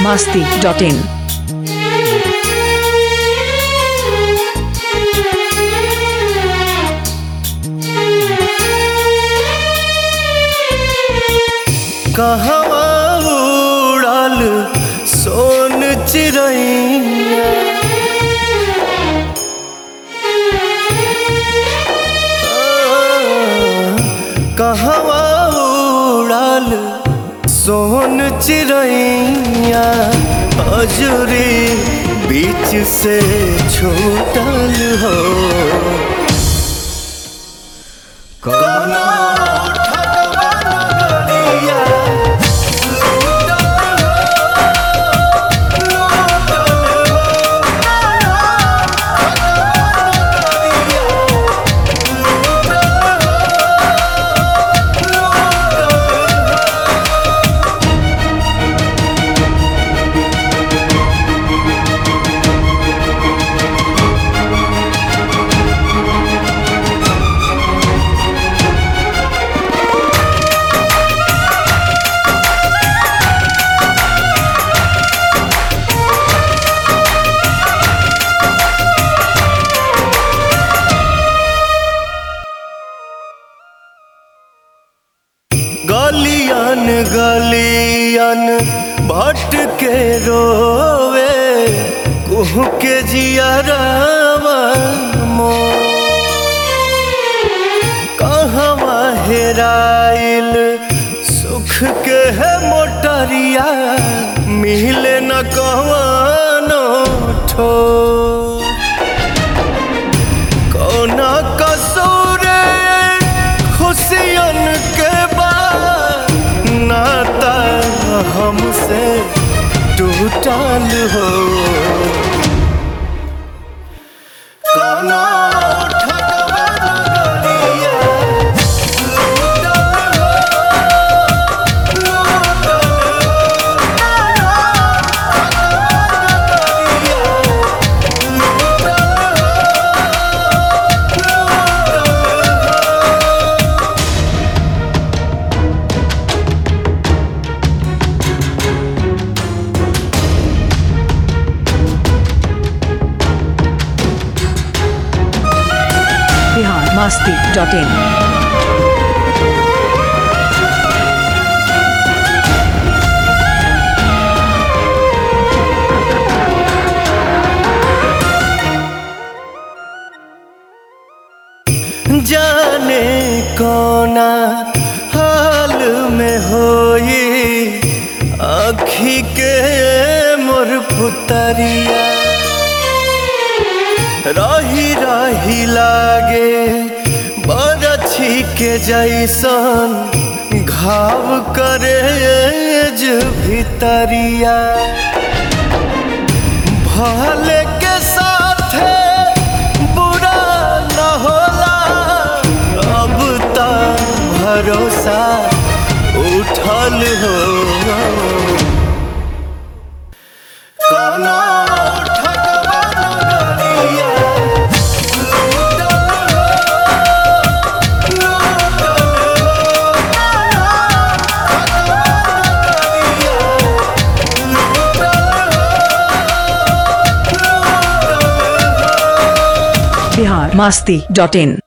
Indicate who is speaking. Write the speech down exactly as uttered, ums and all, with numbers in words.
Speaker 1: masti dot in.
Speaker 2: कहवा उड़ल सोन चिड़ैया कहवा उड़ल सोन चिड़ैया अजूरी बीच से छूटल हो कौनो गलियन गलियन भटके रोवे कुहू के जियरवा मोर कहवा हेराइल सुख के है मोटरिया मिले न कवनो ठोर कौना कसूर खुशियन के नाता हमसे टूटल हो कौनो
Speaker 1: masti dot in.
Speaker 2: जाने कोना हाल में होई आँखी के मोर पुतरिया रही रही लागे बरछी के जैसन घाव करे भितरिया भले के साथे बुरा न होला अब तक भरोसा उठल हो कौनो
Speaker 1: masti dot in.